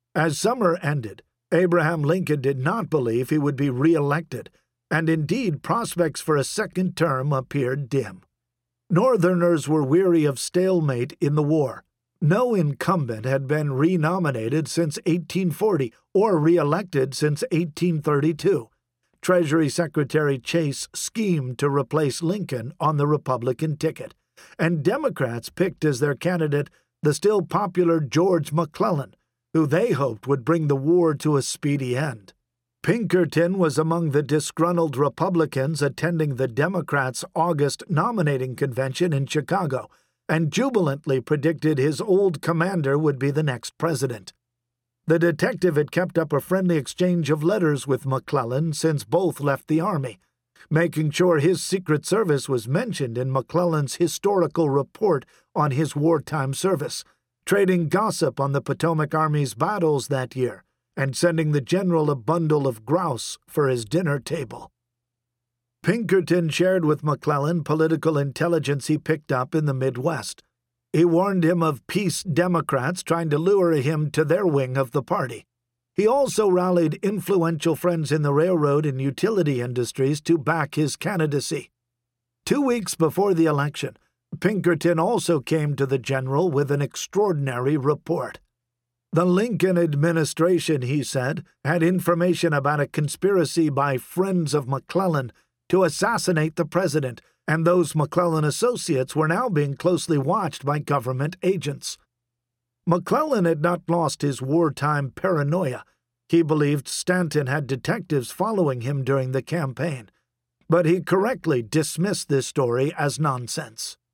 As summer ended, Abraham Lincoln did not believe he would be re-elected, and indeed prospects for a second term appeared dim. Northerners were weary of stalemate in the war. No incumbent had been renominated since 1840 or re-elected since 1832. Treasury Secretary Chase schemed to replace Lincoln on the Republican ticket, and Democrats picked as their candidate the still popular George McClellan, who they hoped would bring the war to a speedy end. Pinkerton was among the disgruntled Republicans attending the Democrats' August nominating convention in Chicago, and jubilantly predicted his old commander would be the next president. The detective had kept up a friendly exchange of letters with McClellan since both left the Army, making sure his Secret Service was mentioned in McClellan's historical report on his wartime service, trading gossip on the Potomac Army's battles that year, and sending the general a bundle of grouse for his dinner table. Pinkerton shared with McClellan political intelligence he picked up in the Midwest. He warned him of peace Democrats trying to lure him to their wing of the party. He also rallied influential friends in the railroad and utility industries to back his candidacy. 2 weeks before the election, Pinkerton also came to the general with an extraordinary report. The Lincoln administration, he said, had information about a conspiracy by friends of McClellan to assassinate the president, and those McClellan associates were now being closely watched by government agents. McClellan had not lost his wartime paranoia. He believed Stanton had detectives following him during the campaign, but he correctly dismissed this story as nonsense.